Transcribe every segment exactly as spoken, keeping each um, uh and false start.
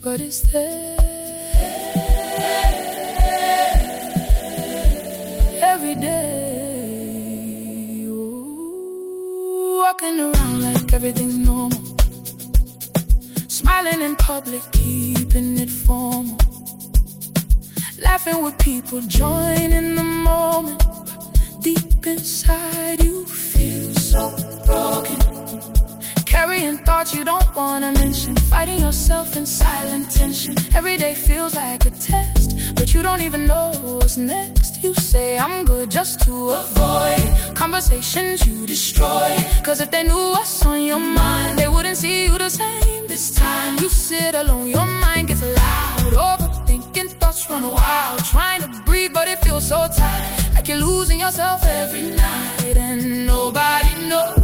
but it's there every day. Ooh, walking around like everything's normal, smiling in public, keeping it formal, laughing with people, joining the moment. Deep inside you feel so broken, carrying thoughts you don't wanna mention, fighting yourself in silent tension. Every day feels like a test, but you don't even know what's next. You say I'm good just to avoid conversations you destroy, cause if they knew what's on your mind, they wouldn't see you the same this time. You sit alone, your mind gets loud, overthinking, thoughts run wild, trying to breathe but it feels so tight, like you're losing yourself every night. And nobody knows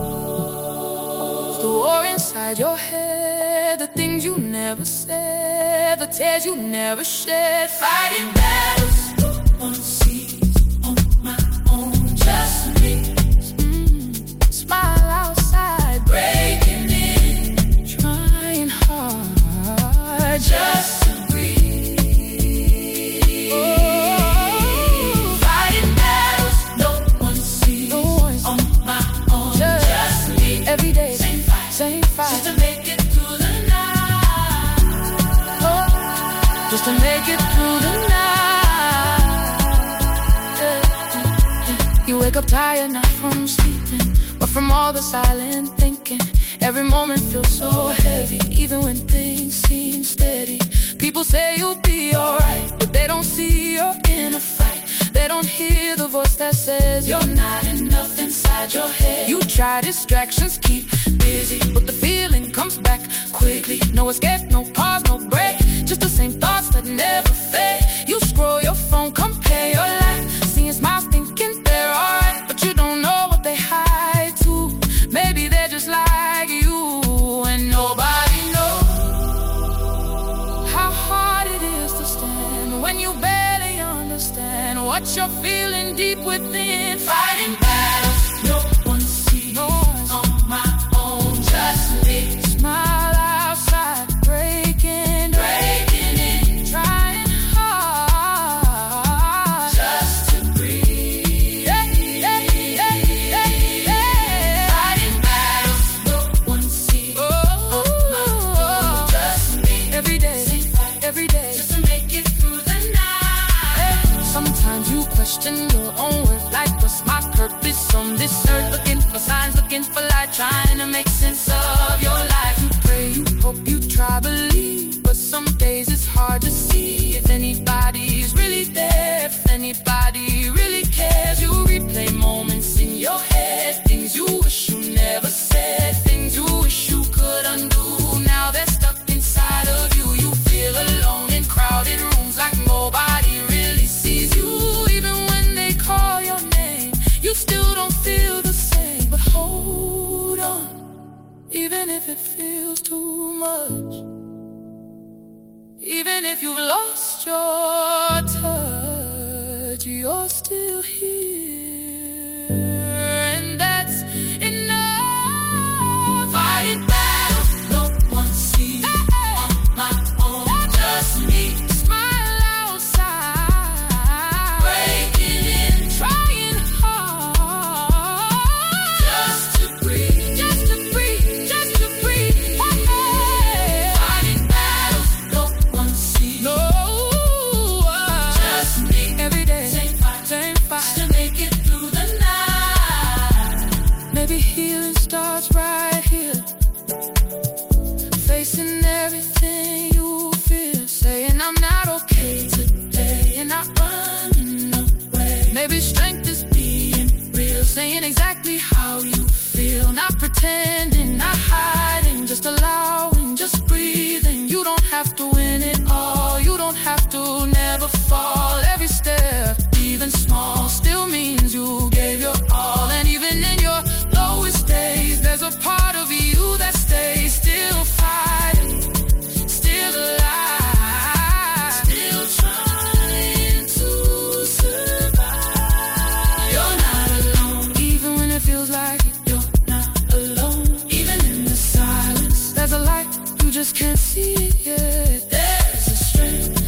the war inside your head, the things you never said, the tears you never shed, fighting battles no one sees on my own, just me. Mm, smile outside, breaking in, trying hard just to breathe. Oh, fighting battles no one sees no on my own, just, just me. Every day same fight, just to make it through the night. Oh, just to make it through the night. Yeah. You wake up tired, not from sleeping, but from all the silent thinking. Every moment feels so heavy, even when things seem steady. People say you'll be alright, but they don't see you're in a fight. They don't hear the voice that says you're not enough inside your head. You try distractions, keep busy, but the feeling comes back quickly. No escape, no pause, no break, just the same thoughts that never fade. You scroll your phone, compare your life, seeing smiles, thinking they're alright, but you don't know what they hide too. Maybe they're just like you, and nobody knows how hard it is to stand when you barely understand what you're feeling deep within. Fighting battles no one sees no on my own, just me. Smile outside, breaking, breaking in, trying hard just to breathe. Yeah, yeah, yeah, yeah, yeah. Fighting battles no one sees oh, on my own, just me. Every day, every day, just to make it through the night. Hey, sometimes you question your own worth, like what's my purpose on this earth? Looking for signs, looking for light, trying to make sense of your life. You pray, you hope, you try, believe, but some days it's hard to see if anybody's really there, if anybody really cares. You replay moments in your head, things you wish you never said, things you wish you could undo. Now they're stuck inside of you. You feel alone in crowded rooms, like nobody really sees you. Even when they call your name, you still don't feel the same. But hold on, even if it feels too much, even if you've lost your touch, you're still here, and that's enough. Fighting battles no one sees on my own, just me. Smile outside, breaking in, trying hard just to breathe, just to breathe, just to breathe. Hey. Fighting battles no one sees, no, just me. Every day, same fight, same fight, just to make it through the night. Maybe healing starts right here, facing everything you feel, saying I'm not okay today, and not running away. Maybe strength is being real, saying exactly how you feel, not pretending, not hiding, just allowing, just breathing. You don't have to win it all, you don't have to never fall. Every step, even small, still means you gave your all. And even in your lowest days, there's a part of you that stays still fighting, still alive, still trying to survive. You're not alone, even when it feels like it. You're not alone, even in the silence, there's a light You just can't see it yet. There's a strength